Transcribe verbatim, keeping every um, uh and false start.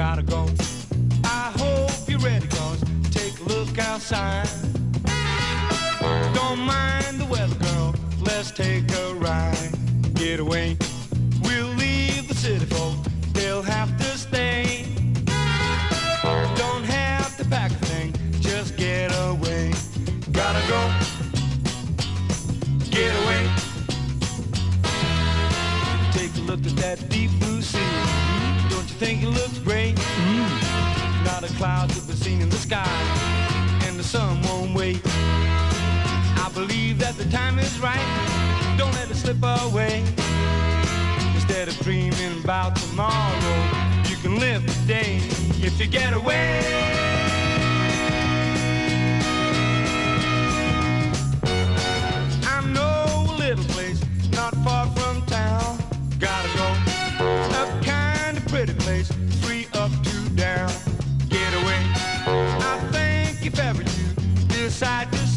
gotta go. I hope you're ready, cause take a look outside. Don't mind the weather, girl, let's take a ride. Get away, we'll leave the city folk, they'll have to stay. Don't have to pack a thing, just get away. Gotta go, get away. Take a look at that deep blue sea. Don't you think it looks great? Mm. Not a cloud to be seen in the sky, and the sun won't wait. I believe that the time is right. Don't let it slip away. Instead of dreaming about tomorrow, you can live today if you get away. I know a little place not far from town. Gotta go, a kind of pretty place, free up to down. Get away. I think if ever you decide to